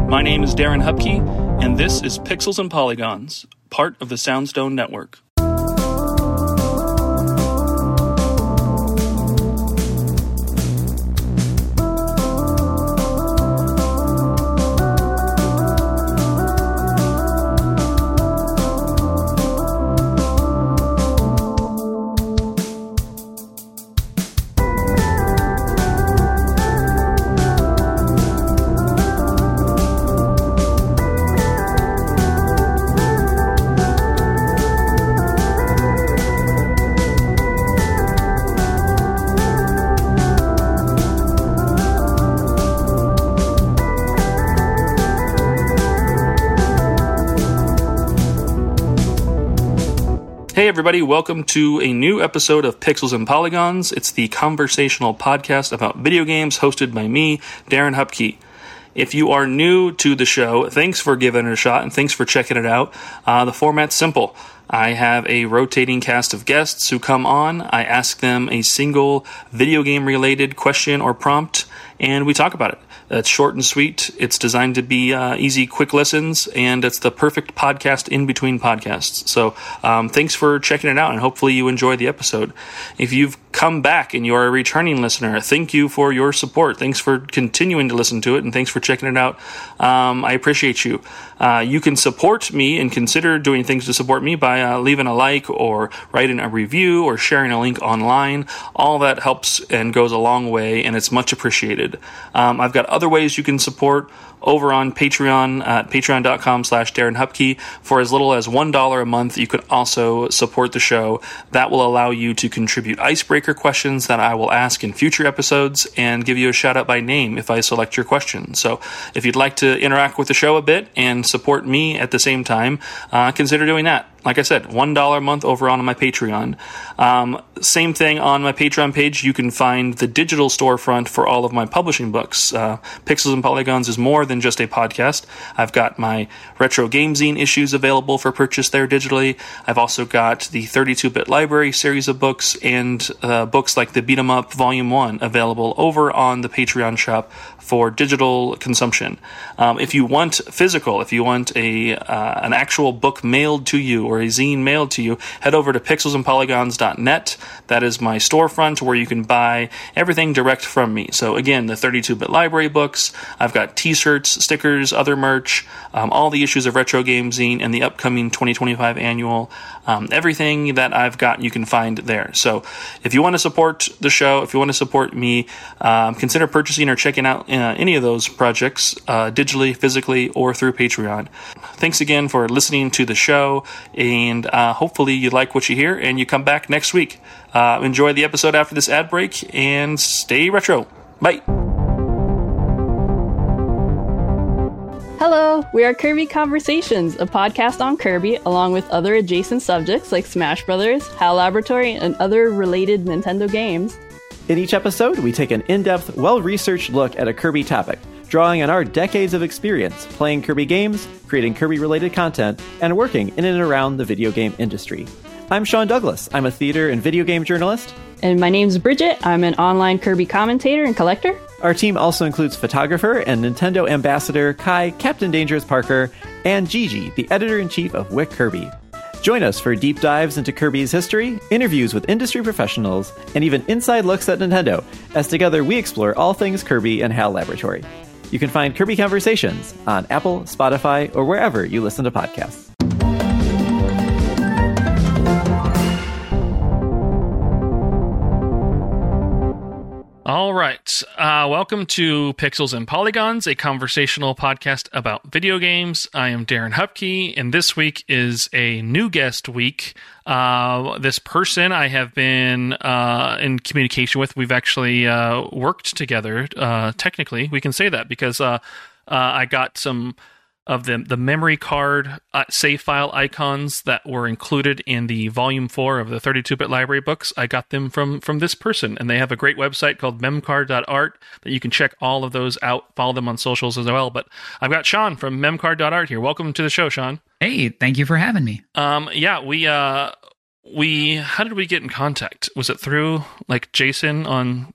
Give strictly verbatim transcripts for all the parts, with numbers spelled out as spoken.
My name is Darren Hupke, and this is Pixels and Polygons, part of the Soundstone Network. Hey everybody, welcome to a new episode of Pixels and Polygons. It's the conversational podcast about video games hosted by me, Darren Hupke. If you are new to the show, thanks for giving it a shot and thanks for checking it out. Uh, the format's simple. I have a rotating cast of guests who come on. I ask them a single video game related question or prompt, and we talk about it. It's short and sweet. It's designed to be uh, easy, quick listens, and it's the perfect podcast in between podcasts. So um, thanks for checking it out, and hopefully you enjoy the episode. If you've come back and you're a returning listener, thank you for your support. Thanks for continuing to listen to it, and thanks for checking it out. Um, I appreciate you. Uh, you can support me and consider doing things to support me by uh, leaving a like or writing a review or sharing a link online. All that helps and goes a long way, and it's much appreciated. Um, I've got other ways you can support over on Patreon at patreon.com slash Darren Hupke. For as little as one dollar a month, you can also support the show. That will allow you to contribute icebreaker questions that I will ask in future episodes and give you a shout out by name if I select your question. So if you'd like to interact with the show a bit and support me at the same time, uh, consider doing that. Like I said, one dollar a month over on my Patreon. Um, same thing on my Patreon page. You can find the digital storefront for all of my publishing books. Uh, Pixels and Polygons is more than just a podcast. I've got my Retro Game Zine issues available for purchase there digitally. I've also got the thirty-two bit Library series of books and uh, books like the Beat 'em Up Volume one available over on the Patreon shop for digital consumption. Um, if you want physical, if you want a uh, an actual book mailed to you or a zine mailed to you, head over to pixels and polygons dot net. That is my storefront where you can buy everything direct from me. So again, the thirty-two bit Library books, I've got t-shirts, stickers, other merch, um, all the issues of Retro Game Zine and the upcoming twenty twenty-five annual. Um, everything that I've got you can find there. So if you want to support the show, if you want to support me, um, consider purchasing or checking out uh, any of those projects uh, digitally, physically, or through Patreon. Thanks again for listening to the show, and uh, hopefully you like what you hear and you come back next week. Uh, enjoy the episode after this ad break and stay retro. Bye. Hello, we are Kirby Conversations, a podcast on Kirby, along with other adjacent subjects like Smash Brothers, HAL Laboratory, and other related Nintendo games. In each episode, we take an in-depth, well-researched look at a Kirby topic, drawing on our decades of experience playing Kirby games, creating Kirby-related content, and working in and around the video game industry. I'm Sean Douglas. I'm a theater and video game journalist. And my name's Bridget. I'm an online Kirby commentator and collector. Our team also includes photographer and Nintendo ambassador Kai Captain Dangerous Parker and Gigi, the editor-in-chief of Wick Kirby. Join us for deep dives into Kirby's history, interviews with industry professionals, and even inside looks at Nintendo, as together we explore all things Kirby and HAL Laboratory. You can find Kirby Conversations on Apple, Spotify, or wherever you listen to podcasts. All right. Uh, welcome to Pixels and Polygons, a conversational podcast about video games. I am Darren Hupke, and this week is a new guest week. Uh, this person I have been uh, in communication with. We've actually uh, worked together. Uh, technically, we can say that because uh, uh, I got some of the the memory card uh, save file icons that were included in the volume four of the thirty-two bit Library books. I got them from from this person, and they have a great website called memcard dot art that you can check all of those out. Follow them on socials as well. But I've got Sean from memcard dot art here. Welcome to the show, Sean. Hey, thank you for having me. Um, yeah, we uh, we how did we get in contact? Was it through like Jason on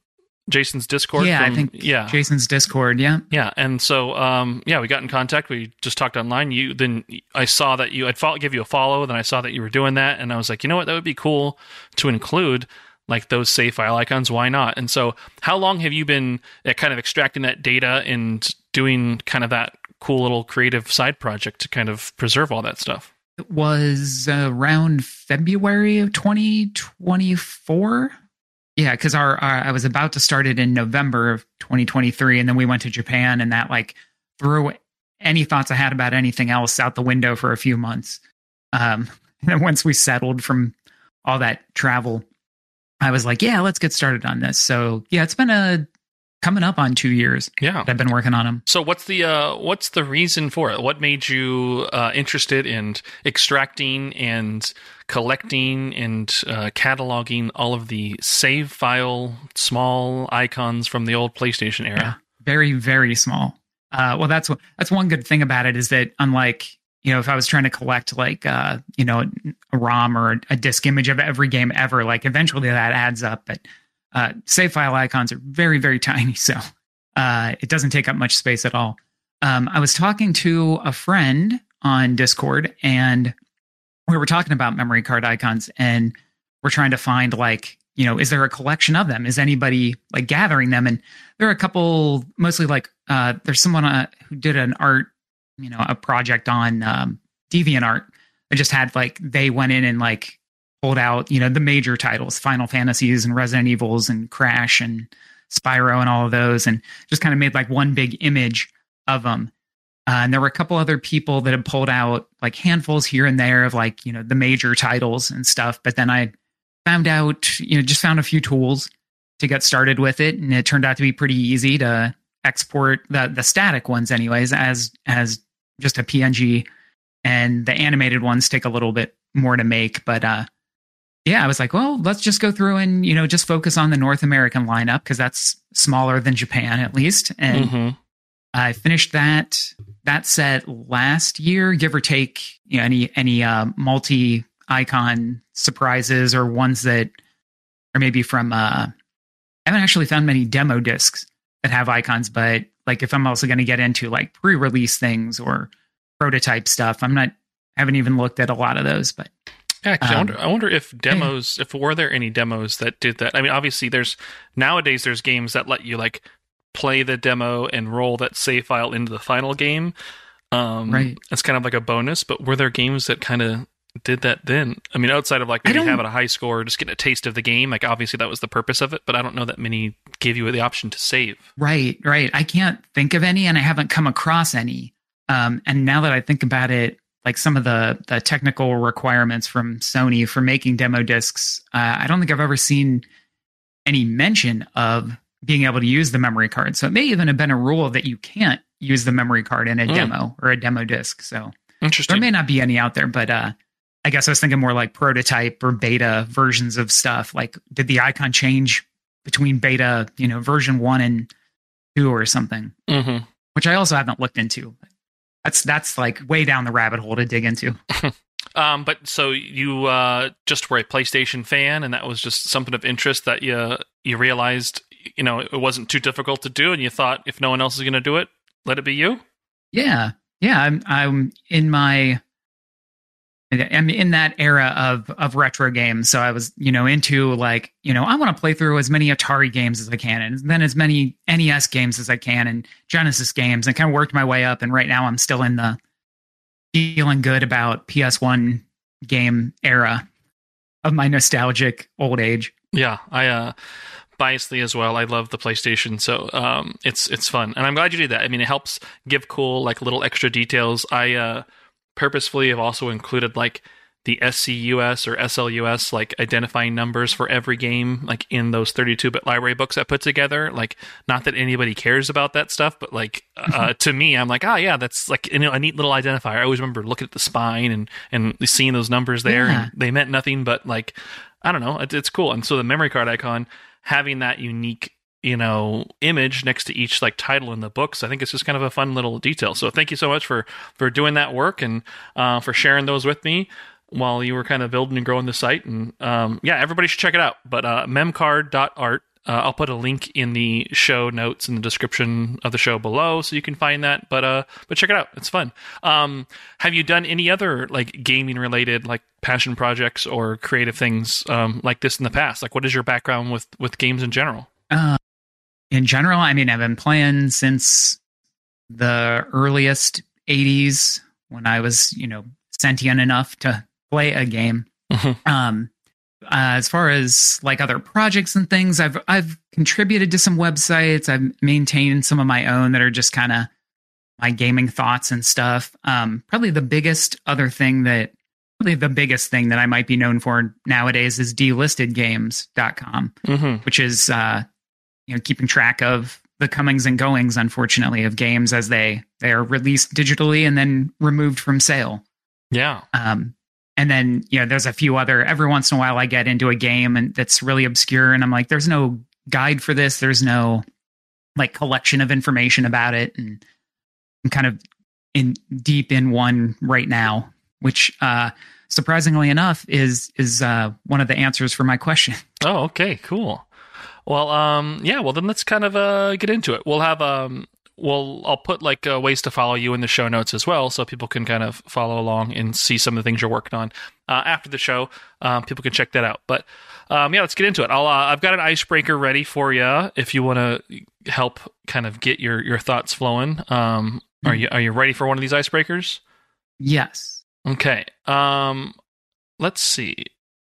Jason's Discord. Yeah, from, I think yeah. Jason's Discord. Yeah. Yeah. And so, um, yeah, we got in contact. We just talked online. You then I saw that you I'd follow, give you a follow. Then I saw that you were doing that. And I was like, you know what? That would be cool to include like those save file icons. Why not? And so how long have you been uh, kind of extracting that data and doing kind of that cool little creative side project to kind of preserve all that stuff? It was around February of twenty twenty-four. Yeah, because our, our I was about to start it in November of twenty twenty-three, and then we went to Japan, and that like threw any thoughts I had about anything else out the window for a few months. Um, and then once we settled from all that travel, I was like, yeah, let's get started on this. So yeah, it's been a coming up on two years. Yeah, I've been working on them. So what's the uh, what's the reason for it? What made you uh, interested in extracting and collecting and uh, cataloging all of the save file small icons from the old PlayStation era? Yeah, very, very small. Uh, well, that's that's one good thing about it is that unlike, you know, if I was trying to collect like, uh, you know, a ROM or a disk image of every game ever, like eventually that adds up. But uh, save file icons are very, very tiny. So uh, it doesn't take up much space at all. Um, I was talking to a friend on Discord, and we were talking about memory card icons, and we're trying to find like, you know, is there a collection of them? Is anybody like gathering them? And there are a couple, mostly like uh, there's someone uh, who did an art, you know, a project on um, DeviantArt. I just had like, they went in and like pulled out, you know, the major titles, Final Fantasies and Resident Evils and Crash and Spyro and all of those, and just kind of made like one big image of them. Uh, and there were a couple other people that had pulled out like handfuls here and there of like, you know, the major titles and stuff. But then I found out, you know, just found a few tools to get started with it. And it turned out to be pretty easy to export the, the static ones anyways, as, as just a P N G, and the animated ones take a little bit more to make. But, uh, yeah, I was like, well, let's just go through and, you know, just focus on the North American lineup, because that's smaller than Japan, at least. And mm-hmm. I finished that that set last year, give or take, you know, any any uh, multi icon surprises or ones that are maybe from. Uh, I haven't actually found many demo discs that have icons, but like if I'm also going to get into like pre-release things or prototype stuff, I'm not. I haven't even looked at a lot of those, but. Actually, um, I wonder. I wonder if demos, if were there any demos that did that. I mean, obviously, there's nowadays there's games that let you like play the demo and roll that save file into the final game. Um, right. It's kind of like a bonus. But were there games that kind of did that then? I mean, outside of like maybe having a high score, just getting a taste of the game. Like obviously that was the purpose of it. But I don't know that many gave you the option to save. Right. Right. I can't think of any, and I haven't come across any. Um, and now that I think about it. Like some of the, the technical requirements from Sony for making demo discs, uh, I don't think I've ever seen any mention of being able to use the memory card. So it may even have been a rule that you can't use the memory card in a mm. demo or a demo disc. So interesting. There may not be any out there, but uh, I guess I was thinking more like prototype or beta versions of stuff. Like, did the icon change between beta, you know, version one and two or something? Mm-hmm. Which I also haven't looked into. That's that's like way down the rabbit hole to dig into. um, but so you uh, just were a PlayStation fan, and that was just something of interest that you you realized, you know, it wasn't too difficult to do, and you thought if no one else is going to do it, let it be you. Yeah, yeah. I'm I'm in my I'm in that era of of retro games, so I was, you know, into like, you know, I want to play through as many Atari games as I can, and then as many N E S games as I can, and Genesis games, and kind of worked my way up. And right now, I'm still in the feeling good about P S one game era of my nostalgic old age. Yeah, I uh, biasly as well. I love the PlayStation, so um, it's it's fun, and I'm glad you did that. I mean, it helps give cool like little extra details. I. Uh, purposefully have also included like the S C U S or S L U S like identifying numbers for every game, like in those thirty-two bit library books I put together. Like, not that anybody cares about that stuff, but like uh, to me, I'm like, oh yeah, that's like, you know, a neat little identifier. I always remember looking at the spine and and seeing those numbers there, yeah. and they meant nothing, but like, I don't know, it, it's cool. And so the memory card icon having that unique, you know, image next to each like title in the books, I think it's just kind of a fun little detail. So thank you so much for for doing that work and uh, for sharing those with me while you were kind of building and growing the site. And um, yeah, everybody should check it out. But uh, memcard dot art, Uh, I'll put a link in the show notes in the description of the show below, so you can find that. But uh, but check it out; it's fun. Um, have you done any other like gaming related like passion projects or creative things um, like this in the past? Like, what is your background with with games in general? Uh, in general, I mean, I've been playing since the earliest eighties when I was, you know, sentient enough to play a game. Mm-hmm. Um, uh, as far as like other projects and things, I've I've contributed to some websites. I've maintained some of my own that are just kind of my gaming thoughts and stuff. Um, probably the biggest other thing that, probably the biggest thing that I might be known for nowadays is delisted games dot com, mm-hmm. which is uh, you know, keeping track of the comings and goings, unfortunately, of games as they they are released digitally and then removed from sale. Yeah. Um, and then, you know, there's a few other, every once in a while I get into a game and that's really obscure and I'm like, there's no guide for this. There's no like collection of information about it. And I'm kind of in deep in one right now, which uh, surprisingly enough is, is uh, one of the answers for my question. Oh, okay, cool. Well, um, yeah, well then let's kind of uh, get into it. We'll have, um, well, I'll put like uh, ways to follow you in the show notes as well, so people can kind of follow along and see some of the things you're working on uh, after the show. Um, people can check that out. But um, yeah, let's get into it. I'll, uh, I've got an icebreaker ready for you if you want to help kind of get your, your thoughts flowing. Um, mm-hmm. Are you are you ready for one of these icebreakers? Yes. Okay. Um, let's see.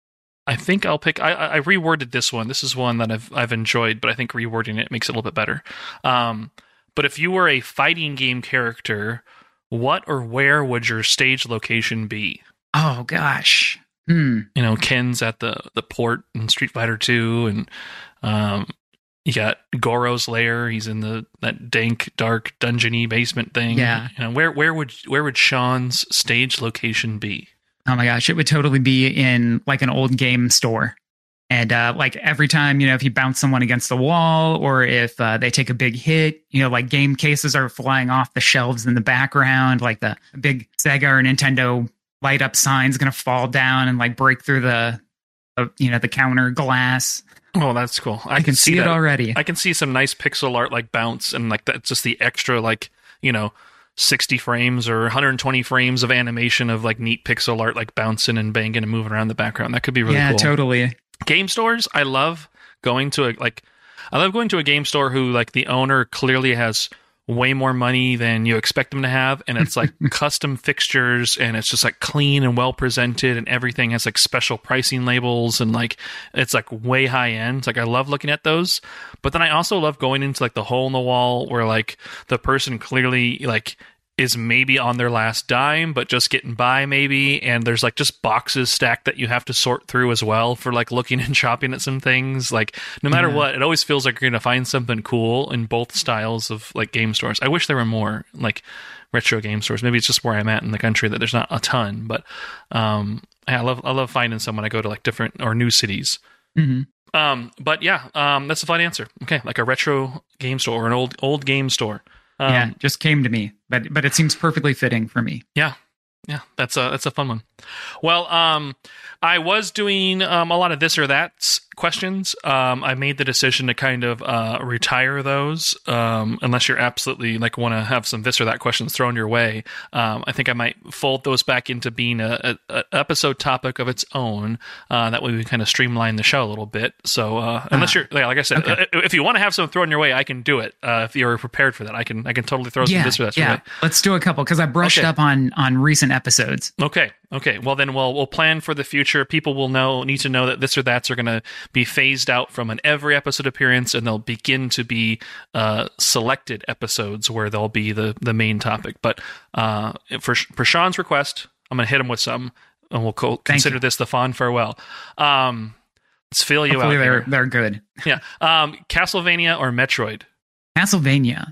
I think I'll pick. I, I reworded this one. This is one that I've I've enjoyed, but I think rewording it makes it a little bit better. Um, but if you were a fighting game character, what or where would your stage location be? Oh gosh, hmm. You know, Ken's at the the port in Street Fighter two, and um, you got Goro's lair. He's in the that dank, dark, dungeony basement thing. Yeah. You know, where where would where would Sean's stage location be? Oh my gosh, it would totally be in like an old game store. And uh, like every time, you know, if you bounce someone against the wall or if uh, they take a big hit, you know, like game cases are flying off the shelves in the background, like the big Sega or Nintendo light up sign's going to fall down and like break through the, uh, you know, the counter glass. Oh, that's cool. I, I can, can see, see it already. I can see some nice pixel art like bounce and like that's just the extra like, you know, sixty frames or one hundred twenty frames of animation of like neat pixel art like bouncing and banging and moving around the background. That could be really yeah, cool. Yeah, totally. Game stores, I love going to a like I love going to a game store who like the owner clearly has way more money than you expect them to have, and it's like custom fixtures and it's just like clean and well presented and everything has like special pricing labels and like it's like way high end. Like I love looking at those. But then I also love going into like the hole in the wall where like the person clearly like is maybe on their last dime, but just getting by maybe. And there's like just boxes stacked that you have to sort through as well for like looking and shopping at some things. Like no matter yeah. what, it always feels like you're going to find something cool in both styles of like game stores. I wish there were more like retro game stores. Maybe it's just where I'm at in the country that there's not a ton, but um, yeah, I love, I love finding some when I go to like different or new cities. Mm-hmm. Um, but yeah, um, that's a fun answer. Okay. Like a retro game store or an old, old game store. Um, yeah, just came to me, but but it seems perfectly fitting for me. Yeah, yeah, that's a that's a fun one. Well, um, I was doing um, a lot of this or that questions. Um, I made the decision to kind of uh, retire those, um, unless you're absolutely like want to have some this or that questions thrown your way. Um, I think I might fold those back into being a, a, a episode topic of its own. Uh, that way we kind of streamline the show a little bit. So uh, unless uh, you're, yeah, like I said, okay. if you want to have some thrown your way, I can do it. Uh, if you're prepared for that, I can I can totally throw some yeah, this or that. Yeah, your way. Let's do a couple because I brushed okay. up on on recent episodes. Okay. Okay, well then we'll we'll plan for the future. People will know need to know that this or that's are going to be phased out from an every episode appearance, and they'll begin to be uh, selected episodes where they'll be the, the main topic. But uh, for for Sean's request, I'm going to hit him with some, and we'll co- consider this the fond farewell. Um, let's fill you Hopefully out. They're here. they're good. Yeah, um, Castlevania or Metroid? Castlevania.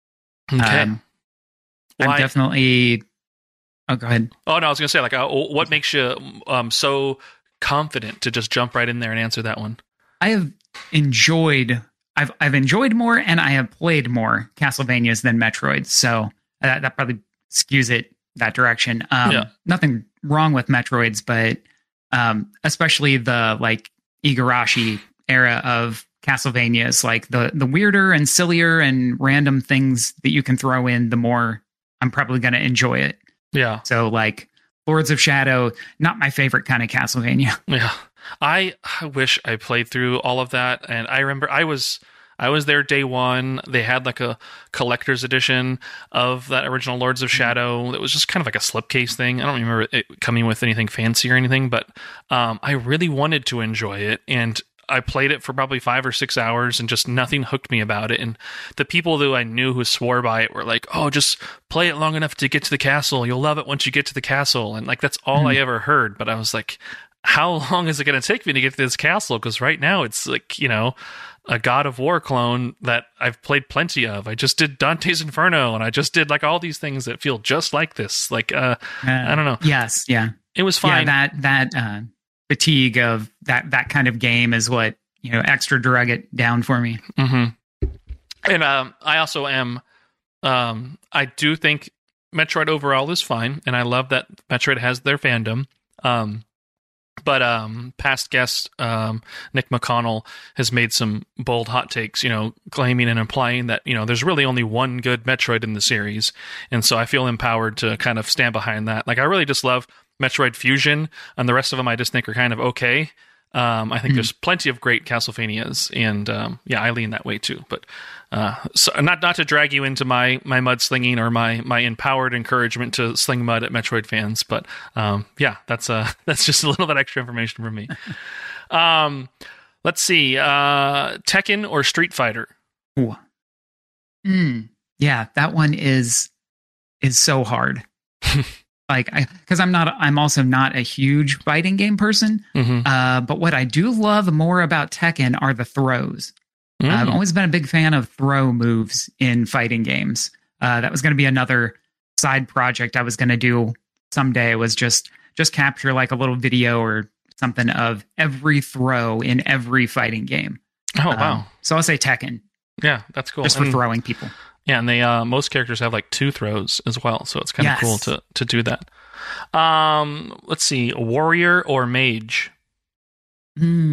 Okay, um, I'm definitely. Oh, go ahead. Oh, no, I was going to say, like, uh, what makes you um, so confident to just jump right in there and answer that one? I have enjoyed, I've I've enjoyed more, and I have played more Castlevanias than Metroids, so that, that probably skews it that direction. Um, yeah. Nothing wrong with Metroids, but um, especially the, like, Igarashi era of Castlevanias. Like the the weirder and sillier and random things that you can throw in, the more I'm probably going to enjoy it. Yeah. So like Lords of Shadow, not my favorite kind of Castlevania. Yeah. I, I wish I played through all of that. And I remember I was I was there day one. They had like a collector's edition of that original Lords of Shadow. It was just kind of like a slipcase thing. I don't remember it coming with anything fancy or anything, but um, I really wanted to enjoy it. And I played it for probably five or six hours and just nothing hooked me about it. And the people who I knew who swore by it were like, oh, just play it long enough to get to the castle. You'll love it once you get to the castle. And like, that's all mm. I ever heard. But I was like, how long is it going to take me to get to this castle? Because right now it's like, you know, a God of War clone that I've played plenty of. I just did Dante's Inferno and I just did like all these things that feel just like this. Like, uh, uh I don't know. Yes. Yeah. It was fine. Yeah, that, that, uh, fatigue of that, that kind of game is what, you know, extra drug it down for me. Mm-hmm. And, um, I also am, um, I do think Metroid overall is fine. And I love that Metroid has their fandom. Um, But um, past guest um, Nick McConnell has made some bold hot takes, you know, claiming and implying that, you know, there's really only one good Metroid in the series. And so I feel empowered to kind of stand behind that. Like, I really just love Metroid Fusion, and the rest of them I just think are kind of okay. Um, I think mm-hmm. there's plenty of great Castlevanias, and um, yeah, I lean that way too. But uh, so not not to drag you into my my mudslinging or my my empowered encouragement to sling mud at Metroid fans, but um, yeah, that's uh that's just a little bit extra information from me. um, let's see, uh, Tekken or Street Fighter? Ooh. Mm, yeah, that one is is so hard. Like, I, because I'm not, I'm also not a huge fighting game person. Mm-hmm. Uh, but what I do love more about Tekken are the throws. Mm. Uh, I've always been a big fan of throw moves in fighting games. Uh, that was going to be another side project I was going to do someday. Was just just capture like a little video or something of every throw in every fighting game. Oh wow! Um, so I'll say Tekken. Yeah, that's cool. Just for and, throwing people. Yeah, and they uh, most characters have like two throws as well, so it's kind of yes. cool to to do that. Um, let's see, warrior or mage? Mm.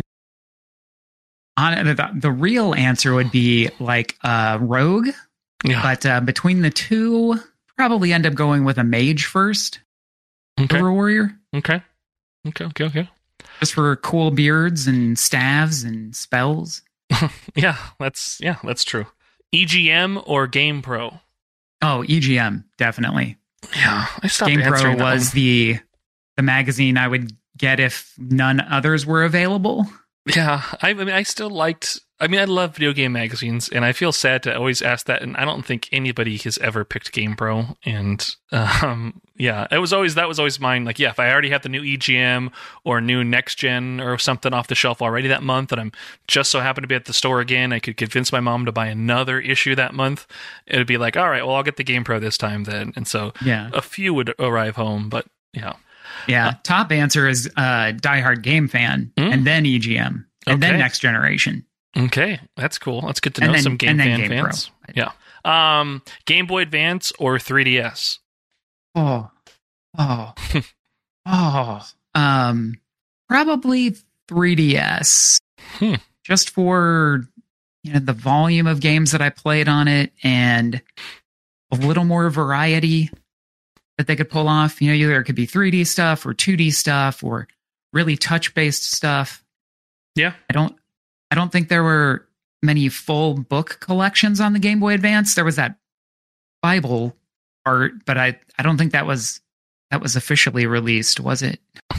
On the, the real answer would be like uh, rogue, yeah. but uh, between the two, probably end up going with a mage first okay. over warrior. Okay, okay, okay, okay. Just for cool beards and staves and spells. yeah, that's yeah, that's true. E G M or GamePro? Oh, E G M, definitely. Yeah, I stopped GamePro was one. the the magazine I would get if none others were available. Yeah, I, I mean, I still liked. I mean, I love video game magazines, and I feel sad to always ask that. And I don't think anybody has ever picked GamePro. And um, yeah, it was always that was always mine. Like, yeah, if I already have the new E G M or new Next Gen or something off the shelf already that month, and I'm just so happen to be at the store again, I could convince my mom to buy another issue that month. It would be like, all right, well, I'll get the GamePro this time then. And so yeah, a few would arrive home, but yeah. Yeah, uh, top answer is uh, diehard game fan, mm? and then E G M, and okay. then Next Generation. Okay, that's cool. That's good to know then, some game fan game fans. Pro. Yeah. Um, Game Boy Advance or three D S? Oh, oh, oh. Um, probably three D S. Hmm. Just for you know the volume of games that I played on it, and a little more variety that they could pull off. You know, either it could be three D stuff or two D stuff or really touch-based stuff. Yeah. I don't I don't think there were many full book collections on the Game Boy Advance. There was that Bible art, but I, I don't think that was that was officially released, was it?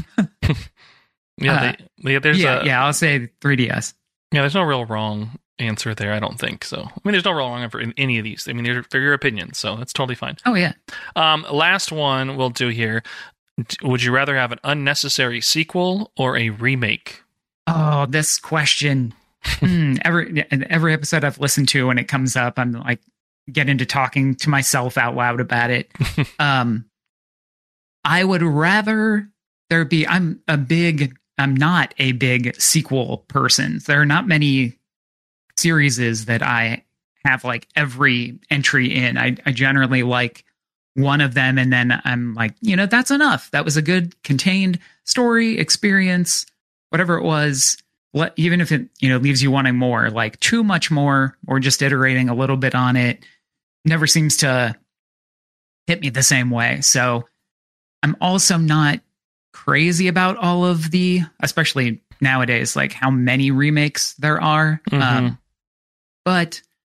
yeah, uh, they, they, there's yeah, a, yeah, I'll say three D S. Yeah, there's no real wrong answer there, I don't think. So, I mean, there's no real wrong answer in any of these. I mean, they're, they're your opinions, so that's totally fine. Oh, yeah. Um, last one we'll do here. Would you rather have an unnecessary sequel or a remake? Oh, this question. mm, every every episode I've listened to, when it comes up, I'm like, get into talking to myself out loud about it. um, I would rather there be, I'm a big, I'm not a big sequel person. There are not many series that I have like every entry in. I, I generally like one of them, and then I'm like, you know, that's enough. That was a good contained story, experience, whatever it was. let, even if it, you know, leaves you wanting more, like too much more, or just iterating a little bit on it, never seems to hit me the same way. So I'm also not crazy about all of the, especially nowadays, like how many remakes there are. Mm-hmm. Um, but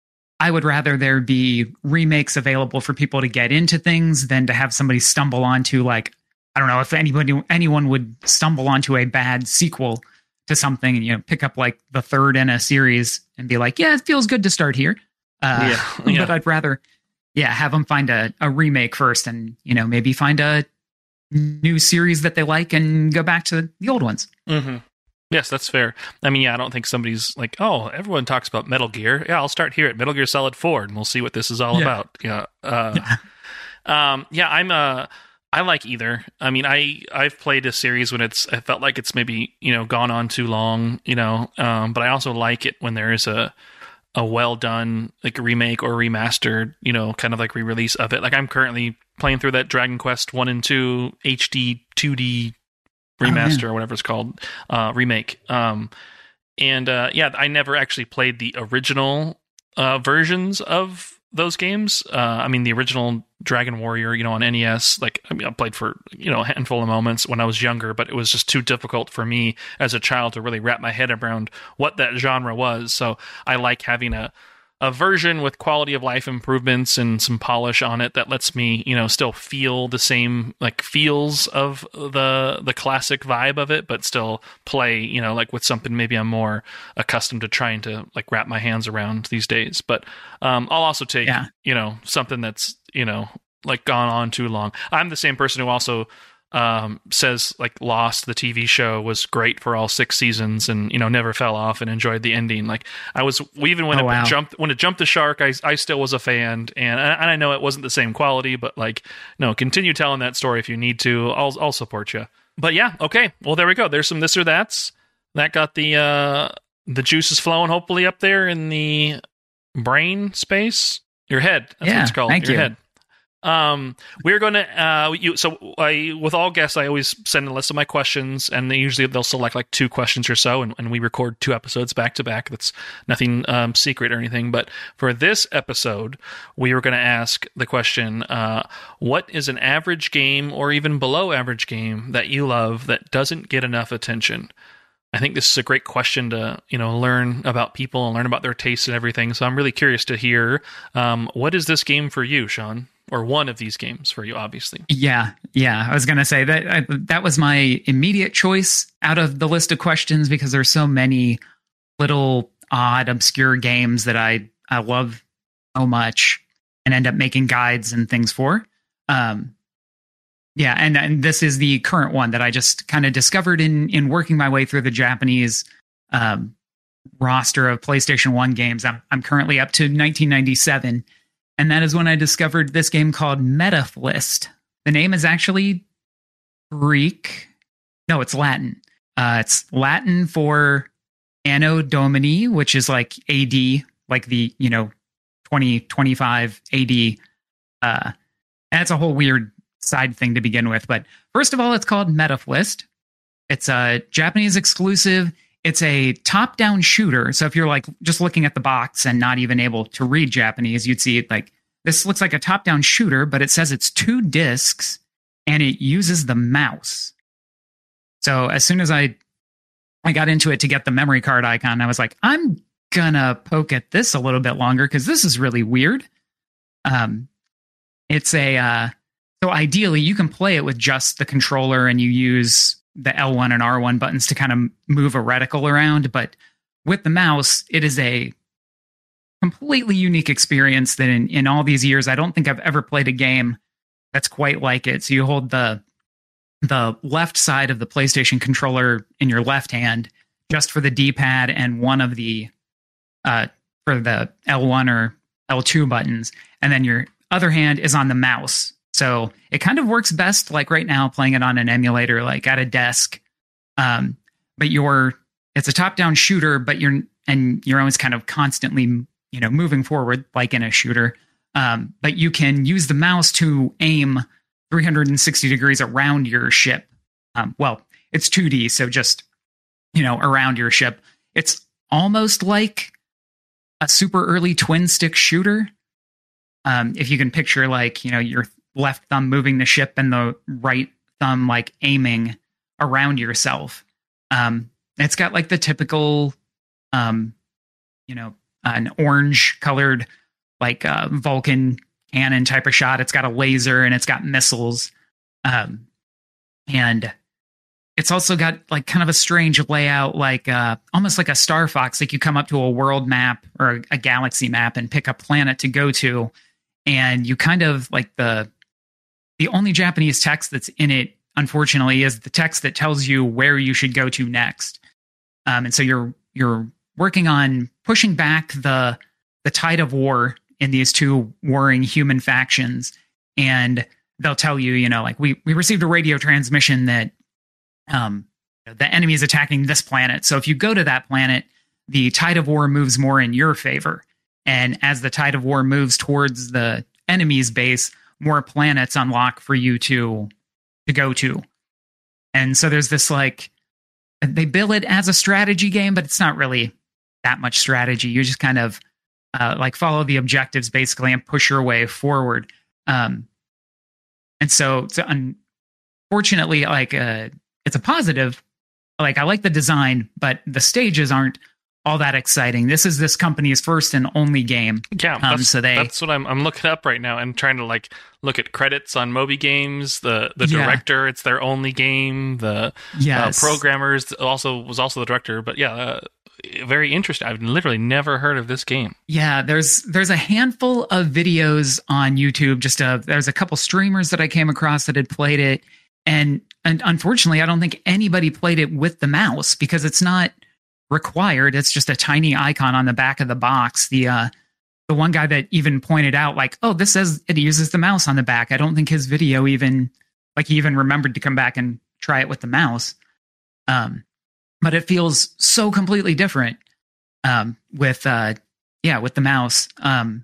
I would rather there be remakes available for people to get into things than to have somebody stumble onto, like, I don't know if anybody, anyone would stumble onto a bad sequel to something and, you know, pick up like the third in a series and be like, yeah, it feels good to start here. Uh, yeah, yeah. But I'd rather, yeah, have them find a, a remake first and, you know, maybe find a new series that they like and go back to the old ones. Mm-hmm. Yes, that's fair. I mean, yeah, I don't think somebody's like, oh, everyone talks about Metal Gear. Yeah, I'll start here at Metal Gear Solid four and we'll see what this is all yeah. about. Yeah. Uh, yeah. Um, yeah, I'm, uh, I like either. I mean, I, I've played a series when it's, I felt like it's maybe, you know, gone on too long, you know, um, but I also like it when there is a, a well done, like a remake or remastered, you know, kind of like re-release of it. Like I'm currently playing through that Dragon Quest one and two H D two D remaster oh, or whatever it's called, uh, remake. Um, and, uh, yeah, I never actually played the original, uh, versions of those games. Uh, I mean, the original Dragon Warrior, you know, on N E S, like, I mean, I played for, you know, a handful of moments when I was younger, but it was just too difficult for me as a child to really wrap my head around what that genre was. So I like having a, a version with quality of life improvements and some polish on it that lets me, you know, still feel the same like feels of the the classic vibe of it, but still play, you know, like with something maybe I'm more accustomed to trying to like wrap my hands around these days. But um, I'll also take, yeah. you know, something that's, you know, like gone on too long. I'm the same person who also um, says like Lost, the T V show, was great for all six seasons and, you know, never fell off and enjoyed the ending. Like I was, even when oh, it wow. jumped, when it jumped the shark, I, I still was a fan. And, and I know it wasn't the same quality, but like, no, continue telling that story if you need to. I'll, I'll support you. But yeah. Okay. Well, there we go. There's some this or that's that got the, uh, the juices flowing, hopefully up there in the brain space, your head. That's yeah, what it's called. Thank your you. head. Um, we're going to, uh, you, so I, with all guests, I always send a list of my questions and they usually they'll select like two questions or so. And, and we record two episodes back to back. That's nothing, um, secret or anything. But for this episode, we were going to ask the question, uh, what is an average game or even below average game that you love that doesn't get enough attention? I think this is a great question to, you know, learn about people and learn about their tastes and everything. So I'm really curious to hear, um, what is this game for you, Sean? Or one of these games for you, obviously. Yeah, yeah. I was going to say that I, that was my immediate choice out of the list of questions because there's so many little odd, obscure games that I, I love so much and end up making guides and things for. Um, yeah, and, and this is the current one that I just kind of discovered in in working my way through the Japanese um, roster of PlayStation one games. I'm, I'm currently up to nineteen ninety-seven. And that is when I discovered this game called Metaphlist. The name is actually Greek. No, it's Latin. Uh, it's Latin for Anno Domini, which is like A D, like the, you know, twenty twenty-five A D. Uh, and it's a whole weird side thing to begin with. But first of all, it's called Metaphlist. It's a Japanese exclusive. It's a top-down shooter. So if you're like just looking at the box and not even able to read Japanese, you'd see it like, this looks like a top-down shooter, but it says it's two discs and it uses the mouse. So as soon as I I got into it to get the memory card icon, I was like, I'm gonna poke at this a little bit longer because this is really weird. Um, it's a, uh, so ideally you can play it with just the controller and you use the L one and R one buttons to kind of move a reticle around. But with the mouse, it is a completely unique experience that in, in all these years, I don't think I've ever played a game that's quite like it. So you hold the the left side of the PlayStation controller in your left hand just for the D-pad and one of the uh, for the L one or L two buttons. And then your other hand is on the mouse. So it kind of works best, like right now, playing it on an emulator, like at a desk. Um, but you're, it's a top-down shooter, but you're, and you're always kind of constantly, you know, moving forward, like in a shooter. Um, but you can use the mouse to aim three hundred sixty degrees around your ship. Um, well, it's two D, so just you know, around your ship. It's almost like a super early twin stick shooter. Um, if you can picture, like, you know, your left thumb moving the ship and the right thumb like aiming around yourself. Um, it's got like the typical, um, you know, an orange colored like uh, Vulcan cannon type of shot. It's got a laser and it's got missiles. Um, and it's also got like kind of a strange layout, like uh, almost like a Star Fox. Like you come up to a world map or a, a galaxy map and pick a planet to go to. And you kind of like the, the only Japanese text that's in it, unfortunately, is the text that tells you where you should go to next. Um, and so you're, you're working on pushing back the, the tide of war in these two warring human factions. And they'll tell you, you know, like we, we received a radio transmission that, um, the enemy is attacking this planet. So if you go to that planet, the tide of war moves more in your favor. And as the tide of war moves towards the enemy's base, more planets unlock for you to to go to. And so there's this like, they bill it as a strategy game, but it's not really that much strategy. You just kind of uh, like follow the objectives basically and push your way forward. Um, and so, so unfortunately, like uh, it's a positive. Like I like the design, but the stages aren't all that exciting. This is this company's first and only game. Yeah, um, that's, so they, that's what I'm I'm looking up right now and trying to like look at credits on Moby Games. The the Yeah. director, it's their only game. The yes. uh, programmers also was also the director. But yeah, uh, very interesting. I've literally never heard of this game. Yeah, there's there's a handful of videos on YouTube. Just a, there's a couple streamers that I came across that had played it, and and unfortunately, I don't think anybody played it with the mouse because it's not required. It's just a tiny icon on the back of the box. The uh, the one guy that even pointed out, like, oh, this says it uses the mouse on the back. I don't think his video even like he even remembered to come back and try it with the mouse. Um, but it feels so completely different um, with uh, yeah with the mouse. Um,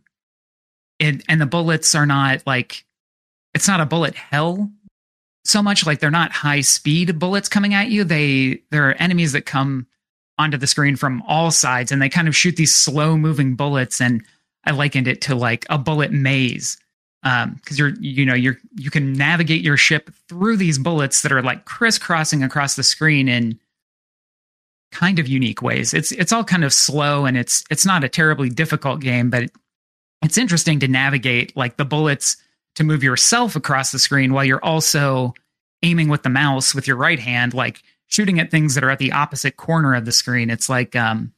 it, and the bullets are not like it's not a bullet hell so much. Like they're not high speed bullets coming at you. They there are enemies that come onto the screen from all sides, and they kind of shoot these slow moving bullets. And I likened it to like a bullet maze. Um, cause you're, you know, you're, you can navigate your ship through these bullets that are like crisscrossing across the screen in kind of unique ways. It's, it's all kind of slow, and it's, it's not a terribly difficult game, but it's interesting to navigate like the bullets to move yourself across the screen while you're also aiming with the mouse with your right hand, like shooting at things that are at the opposite corner of the screen. It's like, um,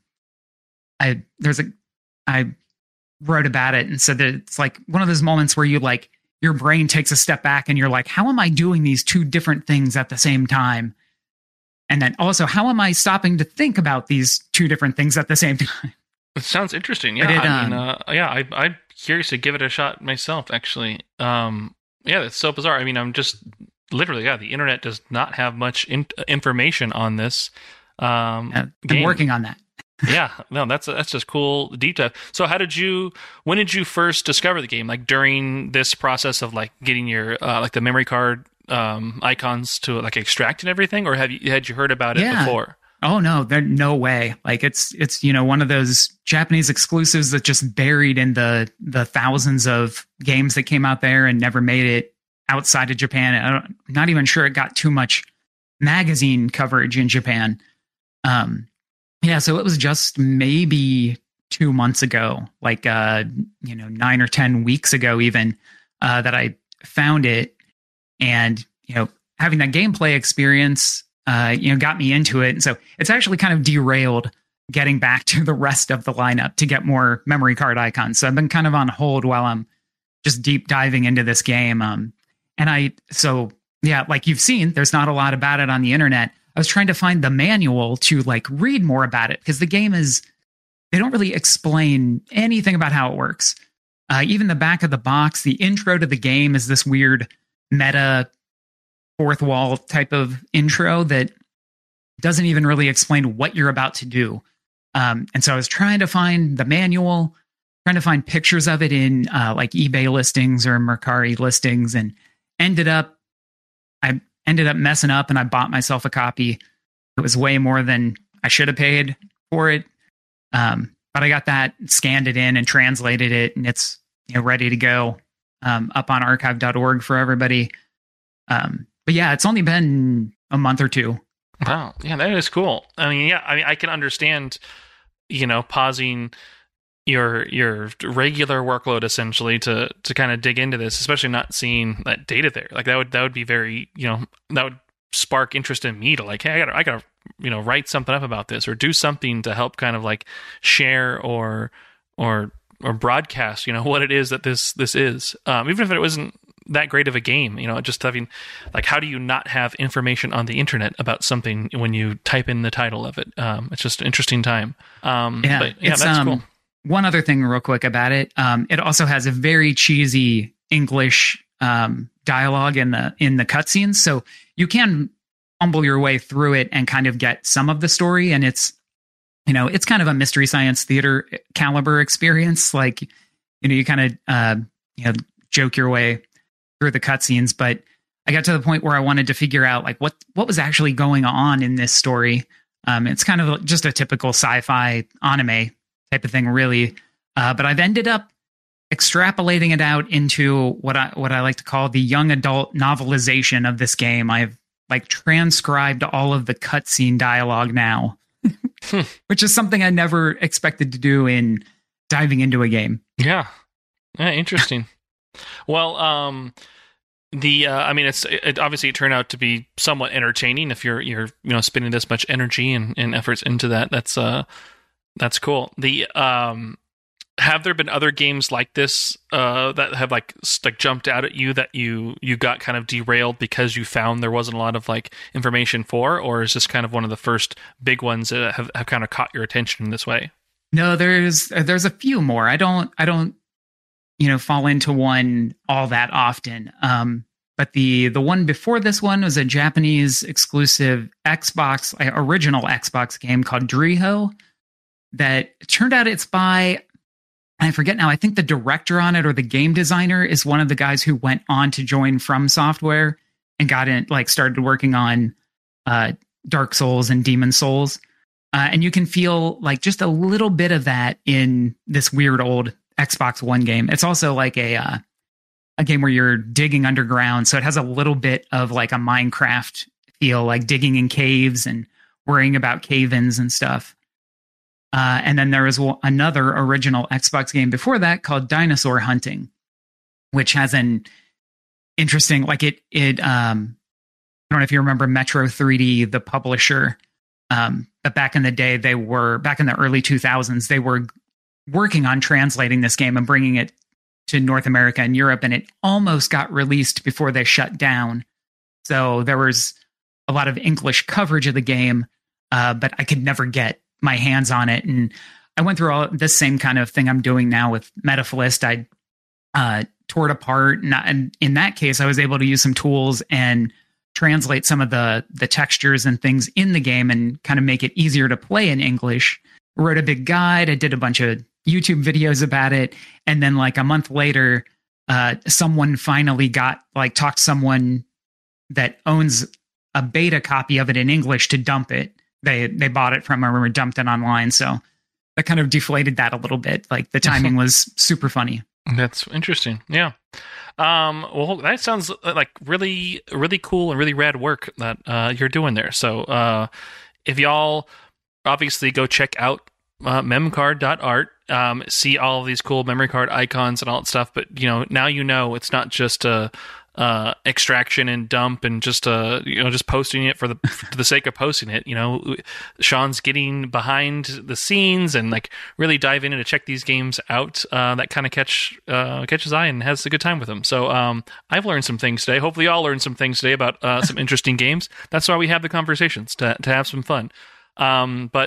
I, there's a, I wrote about it and said that it's like one of those moments where you like, your brain takes a step back and you're like, how am I doing these two different things at the same time? And then also, how am I stopping to think about these two different things at the same time? It sounds interesting. Yeah, It, I um, mean, uh, yeah, I, I'm curious to give it a shot myself, actually. Um, yeah, it's so bizarre. I mean, I'm just literally, yeah, the internet does not have much in- information on this um, Uh, I'm game. working on that. Yeah, no, that's that's just cool deep dive. So, how did you? When did you first discover the game? Like during this process of like getting your uh, like the memory card um, icons to like extract and everything, or have you had you heard about it Yeah. before? Oh no, there no way. Like it's it's you know one of those Japanese exclusives that just buried in the the thousands of games that came out there and never made it outside of Japan. I don't, I'm not even sure it got too much magazine coverage in Japan. Um, yeah, so it was just maybe two months ago, like uh, you know nine or ten weeks ago, even uh, that I found it, and you know having that gameplay experience. Uh, you know, got me into it. And so it's actually kind of derailed getting back to the rest of the lineup to get more memory card icons. So I've been kind of on hold while I'm just deep diving into this game. Um, and I, so yeah, like you've seen, there's not a lot about it on the internet. I was trying to find the manual to like read more about it because the game is, they don't really explain anything about how it works. Uh, even the back of the box, the intro to the game is this weird meta fourth wall type of intro that doesn't even really explain what you're about to do. Um, and so I was trying to find the manual, trying to find pictures of it in uh, like eBay listings or Mercari listings, and ended up, I ended up messing up and I bought myself a copy. It was way more than I should have paid for it. Um, but I got that, scanned it in and translated it, and it's, you know, ready to go um, up on archive dot org for everybody. Um, but yeah, it's only been a month or two. Wow. Yeah, that is cool. I mean, yeah, I mean, I can understand, you know, pausing your your regular workload essentially to to kind of dig into this, especially not seeing that data there. Like that would that would be very, you know, that would spark interest in me to like, hey, I gotta I gotta you know write something up about this or do something to help kind of like share or or or broadcast, you know, what it is that this this is. Um, even if it wasn't that great of a game, you know, just having like, how do you not have information on the internet about something when you type in the title of it? Um, it's just an interesting time. Um, yeah, but yeah, it's, that's um, cool. One other thing real quick about it. Um, it also has a very cheesy English um, dialogue in the, in the cutscenes. So you can fumble your way through it and kind of get some of the story. And it's, you know, it's kind of a Mystery Science Theater caliber experience. Like, you know, you kind of, uh, you know, joke your way through the cutscenes, but I got to the point where I wanted to figure out like what, what was actually going on in this story. Um, it's kind of just a typical sci-fi anime type of thing, really. Uh, but I've ended up extrapolating it out into what I what I like to call the young adult novelization of this game. I've like transcribed all of the cutscene dialogue now, which is something I never expected to do in diving into a game. Yeah, yeah, interesting. Well, um, the uh, I mean, it's it, obviously it turned out to be somewhat entertaining. If you're you're you know spending this much energy and, and efforts into that, that's uh. That's cool. The um, have there been other games like this uh, that have like like jumped out at you that you you got kind of derailed because you found there wasn't a lot of like information for, or is this kind of one of the first big ones that have, have kind of caught your attention in this way? No, there's there's a few more. I don't I don't you know fall into one all that often. Um, but the the one before this one was a Japanese exclusive Xbox uh, original Xbox game called Driho. That turned out it's by, I forget now, I think the director on it or the game designer is one of the guys who went on to join From Software and got in, like started working on uh, Dark Souls and Demon Souls. Uh, and you can feel like just a little bit of that in this weird old Xbox One game. It's also like a, uh, a game where you're digging underground. So it has a little bit of like a Minecraft feel, like digging in caves and worrying about cave-ins and stuff. Uh, and then there was another original Xbox game before that called Dinosaur Hunting, which has an interesting, like it, it, um, I don't know if you remember Metro three D, the publisher, um, but back in the day, they were, back in the early two thousands, they were working on translating this game and bringing it to North America and Europe, and it almost got released before they shut down. So there was a lot of English coverage of the game, uh, but I could never get my hands on it. And I went through all this same kind of thing I'm doing now with Metaflist. I uh, tore it apart. And, I, and in that case, I was able to use some tools and translate some of the, the textures and things in the game and kind of make it easier to play in English. Wrote a big guide. I did a bunch of YouTube videos about it. And then like a month later, uh, someone finally got like talked to someone that owns a beta copy of it in English to dump it. They they bought it from or dumped it online. So that kind of deflated that a little bit. Like the timing was super funny. That's interesting. Yeah. Um, well, that sounds like really, really cool and really rad work that uh, you're doing there. So uh, if y'all obviously go check out uh, memcard dot art, um, see all of these cool memory card icons and all that stuff. But, you know, now you know it's not just a uh extraction and dump and just uh you know just posting it for the for the sake of posting it. You know, Sean's getting behind the scenes and like really dive in and to check these games out uh that kind of catch uh catches eye and has a good time with them. So um I've learned some things today. Hopefully y'all learned some things today about uh some interesting games. That's why we have the conversations, to to have some fun. Um but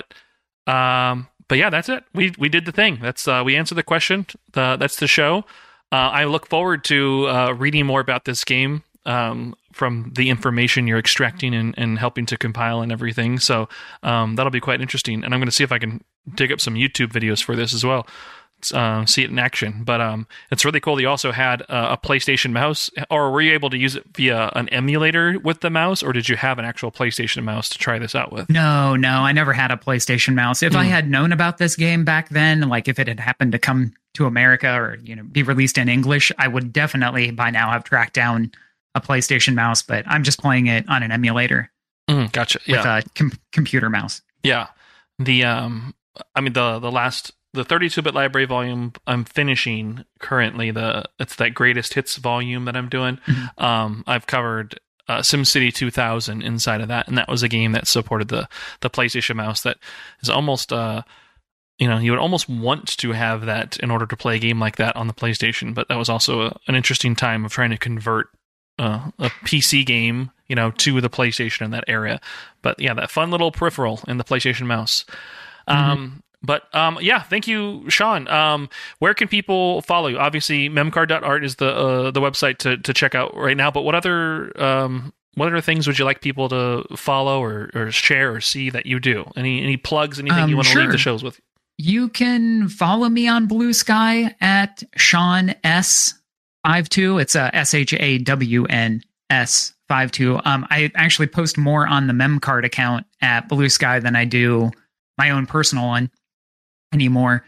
um but yeah, that's it. We we did the thing. That's uh we answered the question. Uh, that's the show. Uh, I look forward to uh, reading more about this game um, from the information you're extracting and, and helping to compile and everything. So um, that'll be quite interesting. And I'm going to see if I can dig up some YouTube videos for this as well uh, see it in action. But um, it's really cool that you also had uh, a PlayStation mouse, or were you able to use it via an emulator with the mouse, or did you have an actual PlayStation mouse to try this out with? No, no, I never had a PlayStation mouse. If mm. I had known about this game back then, like if it had happened to come to America or, you know, be released in English, I would definitely by now have tracked down a PlayStation mouse, but I'm just playing it on an emulator. Mm, gotcha. Yeah. With a com- computer mouse. Yeah. The, um, I mean, the, the last, the thirty-two bit library volume I'm finishing currently, the, it's that greatest hits volume that I'm doing. Mm-hmm. Um, I've covered uh, SimCity two thousand inside of that. And that was a game that supported the, the PlayStation mouse that is almost, uh, you know, you would almost want to have that in order to play a game like that on the PlayStation. But that was also a, an interesting time of trying to convert uh, a P C game, you know, to the PlayStation in that area. But yeah, that fun little peripheral in the PlayStation mouse. Mm-hmm. Um, but um, yeah, thank you, Sean. Um, where can people follow you? Obviously, memcard dot art is the uh, the website to to check out right now. But what other um, what other things would you like people to follow or, or share or see that you do? Any any plugs? Anything um, you want to sure. leave the shows with? You can follow me on Blue Sky at Sean S fifty-two. It's a S H A W N S fifty-two. Um, I actually post more on the Memcard account at Blue Sky than I do my own personal one anymore.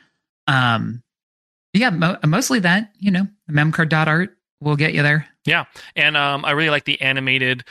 Um, yeah, mo- mostly that, you know, memcard dot art will get you there. Yeah. And um, I really like the animated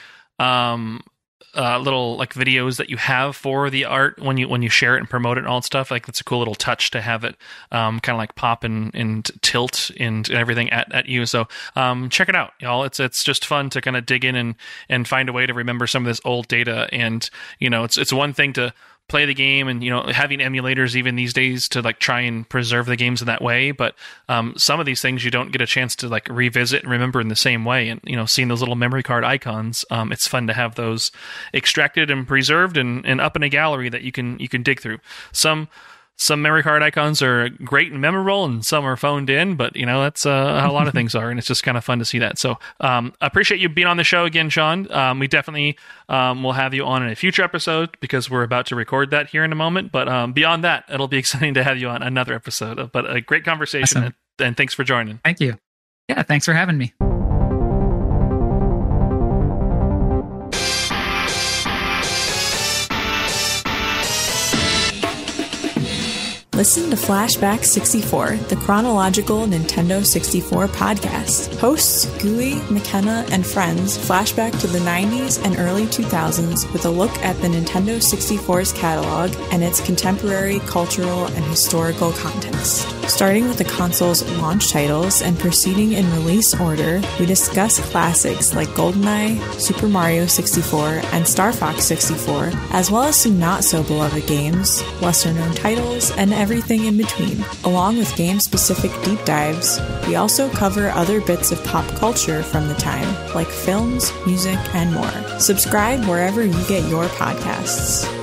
um Uh, little like videos that you have for the art when you when you share it and promote it and all that stuff. Like it's a cool little touch to have it um, kind of like pop and, and tilt and, and everything at, at you. So um, check it out, y'all. It's it's just fun to kind of dig in and and find a way to remember some of this old data. And you know, it's it's one thing to play the game and, you know, having emulators even these days to like try and preserve the games in that way. But um, some of these things you don't get a chance to like revisit and remember in the same way. And, you know, seeing those little memory card icons, um, it's fun to have those extracted and preserved and, and up in a gallery that you can, you can dig through. Some, some memory card icons are great and memorable and some are phoned in, but you know, that's uh, how a lot of things are. And it's just kind of fun to see that. So um, I appreciate you being on the show again, Sean. Um, we definitely um, will have you on in a future episode because we're about to record that here in a moment. But um, beyond that, it'll be exciting to have you on another episode. But a great conversation. Awesome. and, and thanks for joining. Thank you. Yeah, thanks for having me. Listen to Flashback sixty-four, the chronological Nintendo sixty-four podcast. Hosts Gooey, McKenna, and friends flashback to the nineties and early two thousands with a look at the Nintendo sixty-four's catalog and its contemporary cultural and historical context. Starting with the console's launch titles and proceeding in release order, we discuss classics like GoldenEye, Super Mario sixty-four, and Star Fox sixty-four, as well as some not-so-beloved games, lesser-known titles, and everything in between. Along with game-specific deep dives, we also cover other bits of pop culture from the time, like films, music, and more. Subscribe wherever you get your podcasts.